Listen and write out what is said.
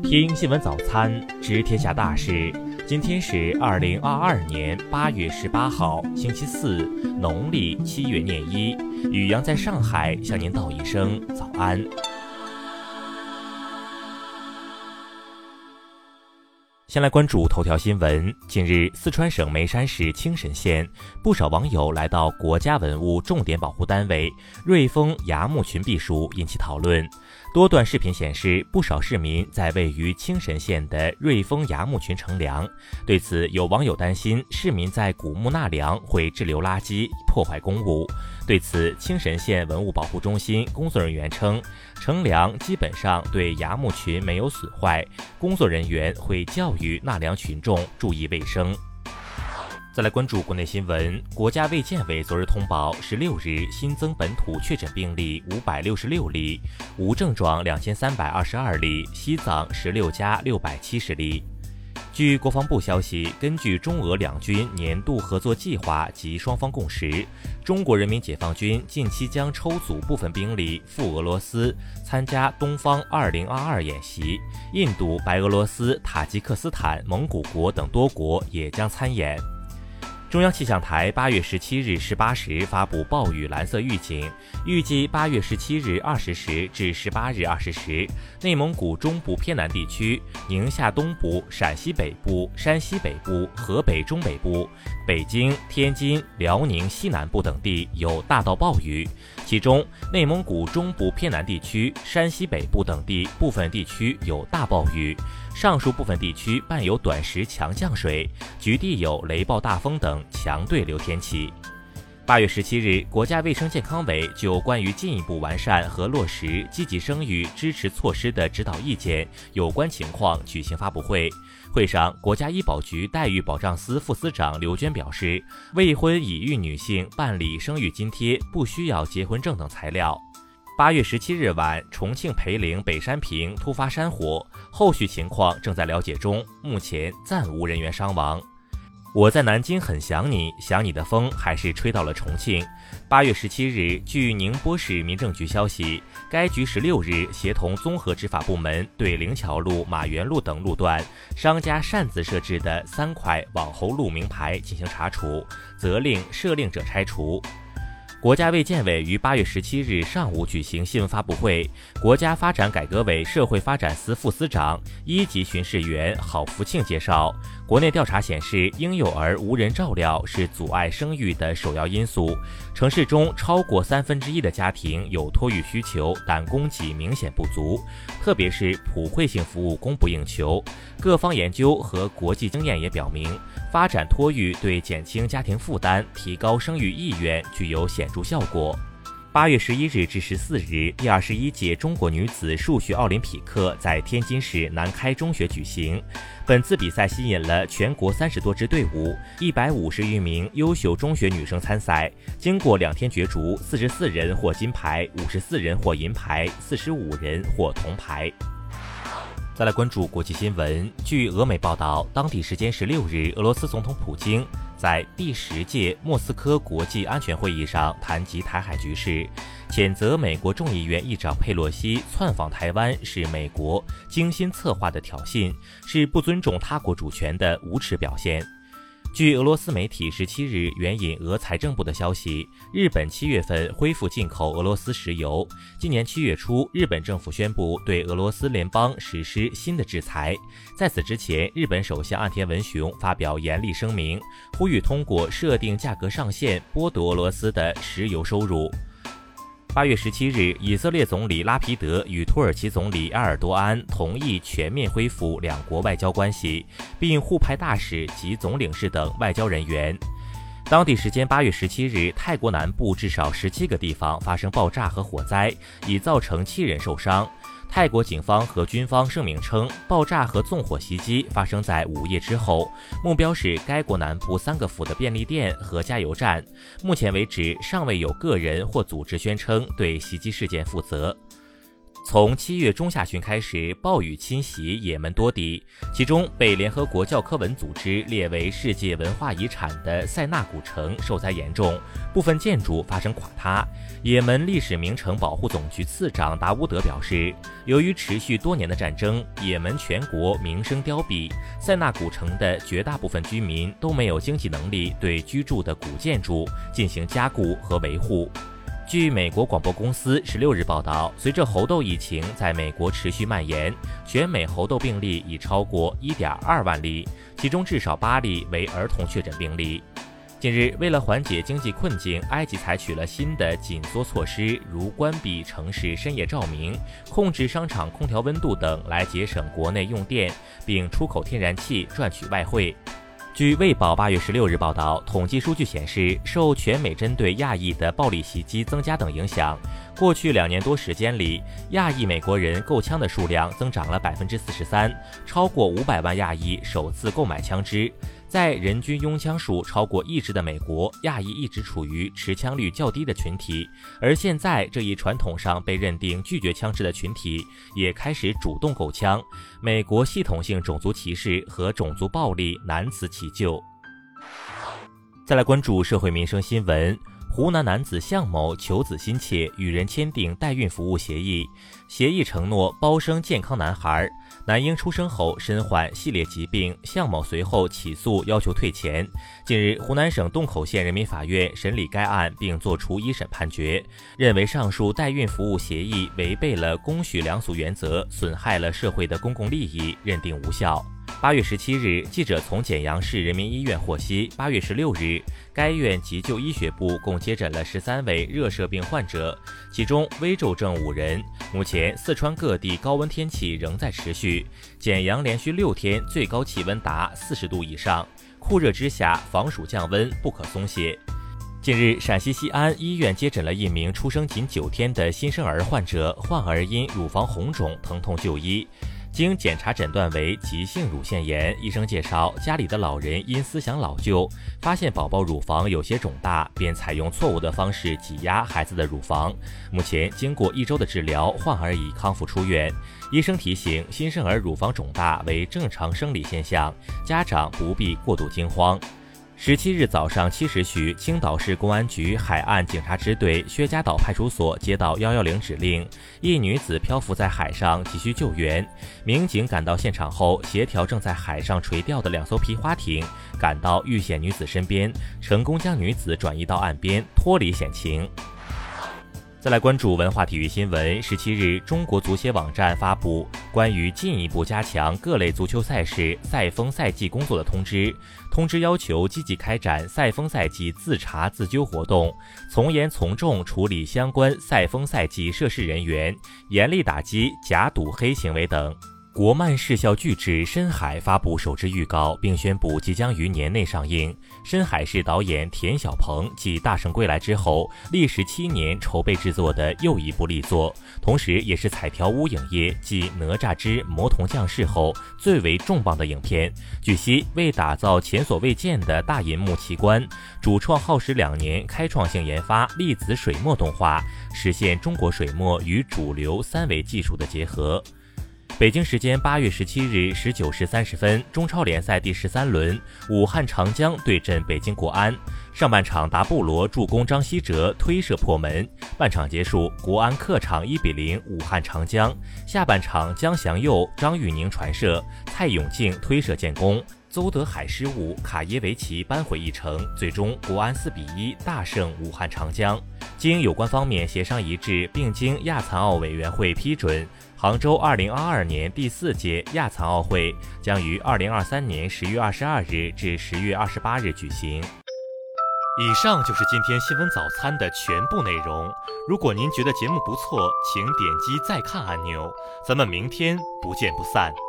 听新闻早餐，知天下大事。今天是2022年8月18号，星期四，农历7月廿一。宇阳在上海向您道一声早安。先来关注头条新闻。近日，四川省眉山市青神县，不少网友来到国家文物重点保护单位瑞丰崖墓群避暑，引起讨论。多段视频显示，不少市民在位于青神县的瑞丰崖墓群乘凉。对此，有网友担心市民在古墓纳凉会滞留垃圾，破坏公物。对此，青神县文物保护中心工作人员称，乘凉基本上对崖墓群没有损坏，工作人员会教育纳凉群众注意卫生。再来关注国内新闻，国家卫健委昨日通报，16日新增本土确诊病例566例，无症状2322例，西藏16加670例。据国防部消息，根据中俄两军年度合作计划及双方共识，中国人民解放军近期将抽组部分兵力赴俄罗斯参加东方2022演习，印度、白俄罗斯、塔吉克斯坦、蒙古国等多国也将参演。中央气象台8月17日18时发布暴雨蓝色预警，预计8月17日20时至18日20时，内蒙古中部偏南地区、宁夏东部、陕西北部、山西北部、河北中北部、北京、天津、辽宁西南部等地有大到暴雨，其中内蒙古中部偏南地区、山西北部等地部分地区有大暴雨，上述部分地区伴有短时强降水，局地有雷暴大风等强对流天气。8月17日，国家卫生健康委就关于进一步完善和落实积极生育支持措施的指导意见有关情况举行发布会。会上，国家医保局待遇保障司副司长刘娟表示，未婚已育女性办理生育津贴不需要结婚证等材料。8月17日晚，重庆涪陵北山坪突发山火，后续情况正在了解中，目前暂无人员伤亡。我在南京很想你，想你的风还是吹到了重庆。8月17日，据宁波市民政局消息，该局16日协同综合执法部门对灵桥路、马园路等路段商家擅自设置的3块网红路名牌进行查处，责令涉令者拆除。国家卫健委于8月17日上午举行新闻发布会，国家发展改革委社会发展司副司长、1级巡视员郝福庆介绍，国内调查显示，婴幼儿无人照料是阻碍生育的首要因素。城市中超过1/3的家庭有托育需求，但供给明显不足，特别是普惠性服务供不应求。各方研究和国际经验也表明，发展托育对减轻家庭负担、提高生育意愿具有显著效果。8月11日至14日，第21届中国女子数学奥林匹克在天津市南开中学举行。本次比赛吸引了全国30多支队伍，150余名优秀中学女生参赛。经过2天角逐，44人获金牌，54人获银牌，45人获铜牌。再来关注国际新闻。据俄媒报道，当地时间16日，俄罗斯总统普京在第10届莫斯科国际安全会议上谈及台海局势，谴责美国众议院议长佩洛西窜访台湾是美国精心策划的挑衅，是不尊重他国主权的无耻表现。据俄罗斯媒体17日援引俄财政部的消息，日本7月份恢复进口俄罗斯石油。今年7月初，日本政府宣布对俄罗斯联邦实施新的制裁。在此之前，日本首相岸田文雄发表严厉声明，呼吁通过设定价格上限剥夺俄罗斯的石油收入。8月17日，以色列总理拉皮德与土耳其总理埃尔多安同意全面恢复两国外交关系，并互派大使及总领事等外交人员。当地时间8月17日，泰国南部至少17个地方发生爆炸和火灾，已造成7人受伤。泰国警方和军方声明称，爆炸和纵火袭击发生在午夜之后，目标是该国南部3个府的便利店和加油站。目前为止，尚未有个人或组织宣称对袭击事件负责。 从7月中下旬开始，暴雨侵袭也门多地，其中被联合国教科文组织列为世界文化遗产的塞纳古城受灾严重，部分建筑发生垮塌。也门历史名城保护总局次长达乌德表示，由于持续多年的战争，也门全国名声凋敝，塞纳古城的绝大部分居民都没有经济能力对居住的古建筑进行加固和维护。据美国广播公司16日报道，随着猴痘疫情在美国持续蔓延，全美猴痘病例已超过 1.2 万例，其中至少8例为儿童确诊病例。近日，为了缓解经济困境，埃及采取了新的紧缩措施，如关闭城市深夜照明、控制商场空调温度等，来节省国内用电，并出口天然气赚取外汇。据卫报8月16日报道，统计数据显示，受全美针对亚裔的暴力袭击增加等影响，过去2年多时间里，亚裔美国人购枪的数量增长了 43%， 超过500万亚裔首次购买枪支。在人均拥枪数超过1支的美国，亚裔一直处于持枪率较低的群体，而现在这一传统上被认定拒绝枪支的群体也开始主动购枪。美国系统性种族歧视和种族暴力难辞其咎。再来关注社会民生新闻。湖南男子向某求子心切，与人签订代孕服务协议，协议承诺包生健康男孩。男婴出生后身患系列疾病，向某随后起诉要求退钱。近日，湖南省洞口县人民法院审理该案并作出一审判决，认为上述代孕服务协议违背了公序良俗原则，损害了社会的公共利益，认定无效。8月17日，记者从简阳市人民医院获悉，8月16日，该院急救医学部共接诊了13位热射病患者，其中危重症5人。目前，四川各地高温天气仍在持续，简阳连续6天最高气温达40度以上，酷热之下，防暑降温不可松懈。近日，陕西西安医院接诊了一名出生仅9天的新生儿患者，患儿因乳房红肿疼痛就医。经检查诊断为急性乳腺炎，医生介绍家里的老人因思想老旧，发现宝宝乳房有些肿大，便采用错误的方式挤压孩子的乳房。目前经过1周的治疗，患儿已康复出院。医生提醒，新生儿乳房肿大为正常生理现象，家长不必过度惊慌。17日早上7时许，青岛市公安局海岸警察支队薛家岛派出所接到110指令，一女子漂浮在海上，急需救援。民警赶到现场后，协调正在海上垂钓的2艘皮划艇，赶到遇险女子身边，成功将女子转移到岸边，脱离险情。再来关注文化体育新闻。17日，中国足协网站发布关于进一步加强各类足球赛事赛风赛季工作的通知。通知要求积极开展赛风赛季自查自纠活动，从严从重处理相关赛风赛季涉事人员，严厉打击假赌黑行为等。国漫视效巨制《深海》发布首支预告，并宣布即将于年内上映。深海是导演田晓鹏继《大圣归来》之后，历时7年筹备制作的又一部力作，同时也是彩条屋影业继《哪吒之魔童降世》后最为重磅的影片。据悉，为打造前所未见的大银幕奇观，主创耗时2年，开创性研发粒子水墨动画，实现中国水墨与主流3维技术的结合。北京时间8月17日19时30分，中超联赛第13轮，武汉长江对阵北京国安。上半场达布罗助攻张稀哲推射破门，半场结束，国安客场1-0武汉长江。下半场江祥佑、张玉宁传射，蔡永敬推射建功。邹德海失误，卡耶维奇扳回一城，最终国安4-1大胜武汉长江。经有关方面协商一致，并经亚残奥委员会批准，杭州2022年第4届亚残奥会将于2023年10月22日至10月28日举行。以上就是今天新闻早餐的全部内容。如果您觉得节目不错，请点击再看按钮。咱们明天不见不散。